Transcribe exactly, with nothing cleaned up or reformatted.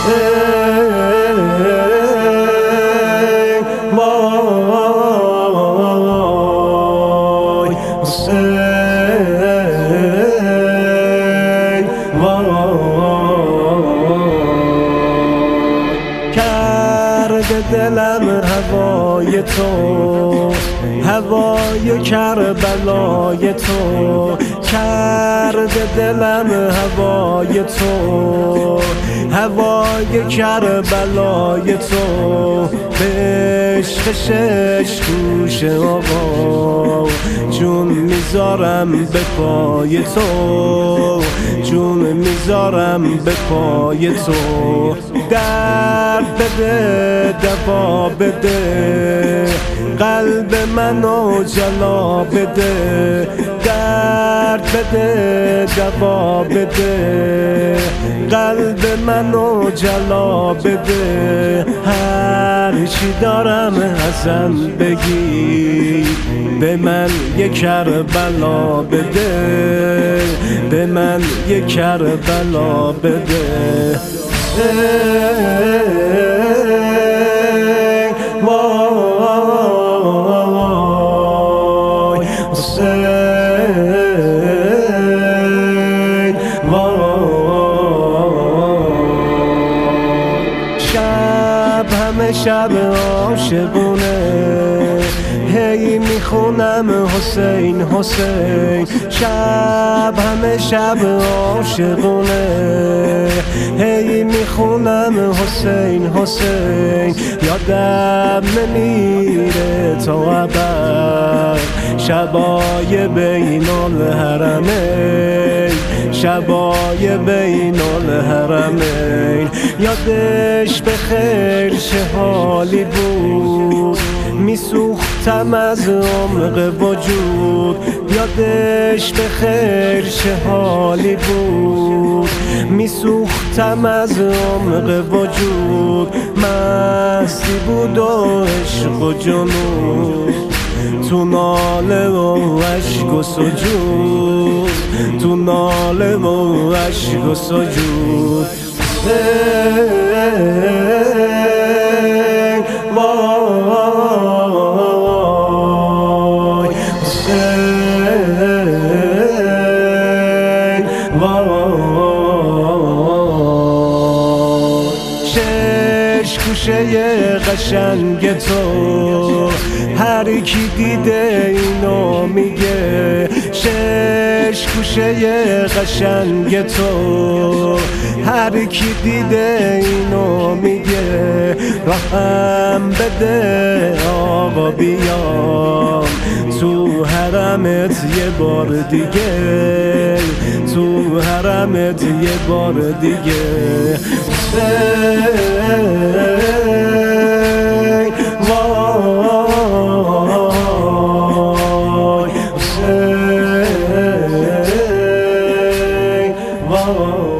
وای حسین وای کرده دلم هوای تو، هوای کربلای تو، کرده دلم هوای تو، هوای کربلای تو، بشکشش گوش آقا جون میذارم به پای تو، جون میذارم به پای تو، درد بده دوا بده قلب منو جلا بده، درد بده دوا بده قلب منو جلا بده، هر چی دارم ازم بگی به من یک کربلا بده، به من یک کربلا بده. وای حسین وای شب همه شب عاشقونه هی میخونم حسین حسین، شب همه شب عاشقونه هی میخونم حسین حسین، یادم نمیره تا ابد شبای بین الحرمین، شبای بین الحرمین، یادش به خیر چه حالی بود میسوختم از عمق وجود، یادش به خیر چه حالی بود میسوختم از عمق وجود، مستی بود و عشق و جنون تو ناله و عشق و سجود، تو ناله و عشق و سجود. وای حسین وای شش گوشه قشنگ تو هر کی دیده اینو میگه، شش گوشه قشنگ تو هر کی دیده اینو میگه، راهم بده آقا بیام تو حرمت یه بار دیگه، تو حرمت یه بار دیگه. وای حسین وای